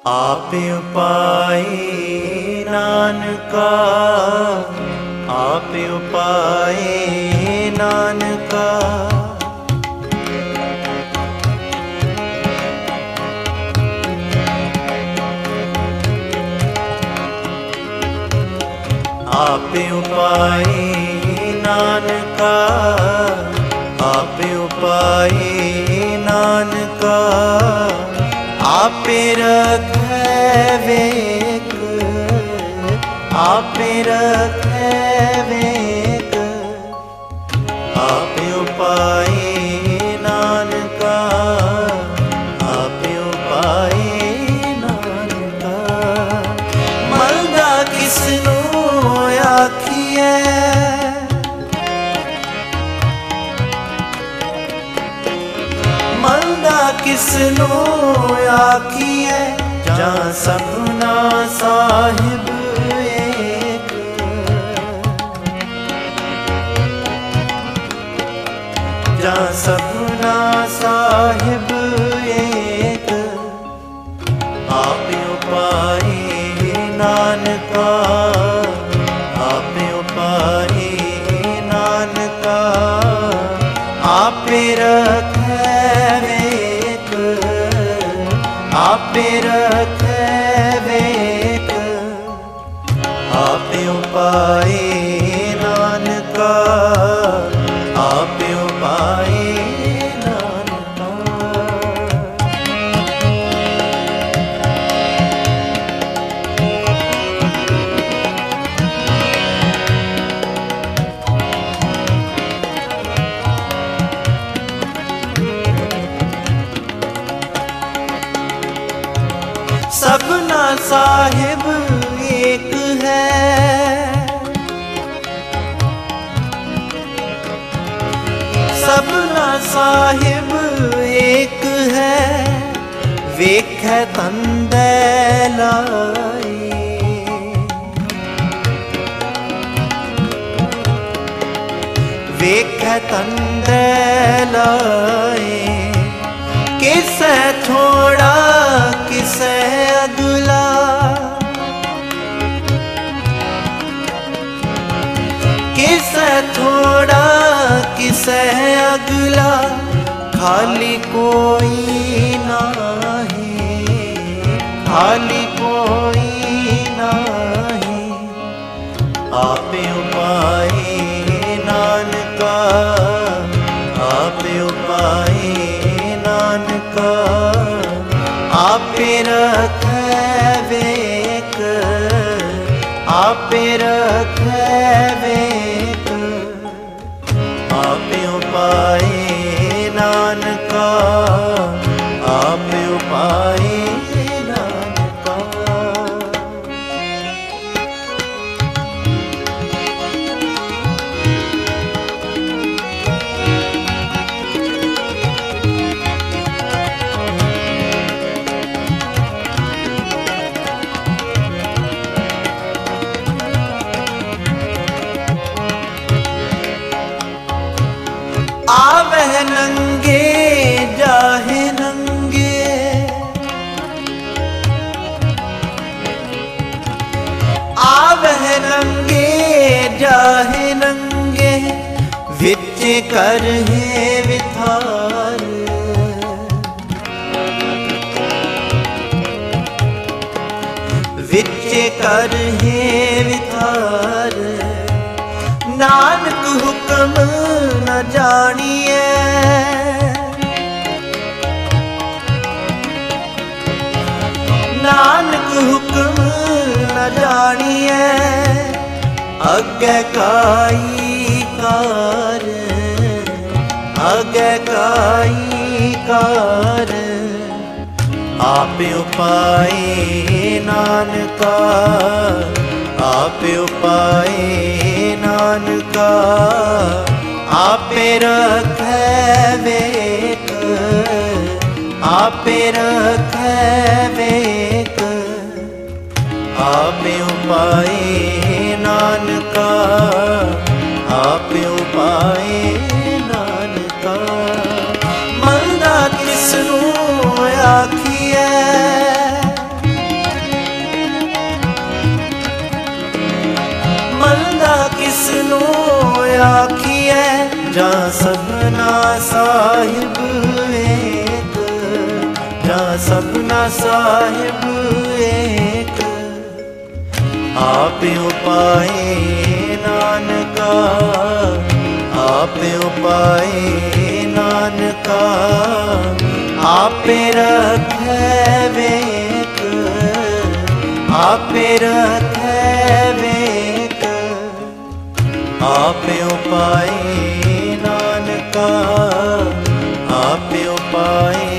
आपे उपाय नानका, आपे उपाय नानका। आपे उपाय नानका, आपे उपाय नानका। आपे रखै वेक, आपे रखै वेक। आपे उपाय नानका, आपे उपाय नानका। मंगा किसनू आखिए, मंगा किसनू आखिए। जा सपना साहिब एक, जा सपना साहिब एक। आपे उपाय नानका, आपे उपाय नानका। आपे रखै वेक, आपे रखै वेक। आपे उपाय नानका, आपे उपाय नानका। सबना साहिब एक है, सबना साहिब एक है। वेखै तंदै लाई, वेखै तंदै लाई। किसै थोड़ा किसै अगला, किसै थोड़ा किसै अगला। खाली कोई नाही, खाली कोई नाही। आपे उपाय नानका, आपे उपाय नानका। आपे रखै वेक, आपे रखै वेक। आपे उपाय नानका, आपे उपाय नानका। आवह नंगे जाहे नंगे, आवह नंगे जाहे नंगे। विच कर है विथार, विच कर है विथार। नानक हुक्म न जानिए, नानक हुक्म न जानिए। अगे काई कार, अगे काई कार। आपे उपाय नानका, आपे उपाय नानका। आपे रखै वेक, आपे रखै वेक। आपे उपाय नानका, आपे उपाय नानका। मंगा किसनू आखिए, राखिए जा सबना साहिब एक, जा सबना साहिब एक। आप उपाए नानका, आप उपाए नानका, आपे रखै वेक, आपे रखै वेक। आप उपाए नानका, आप उपाए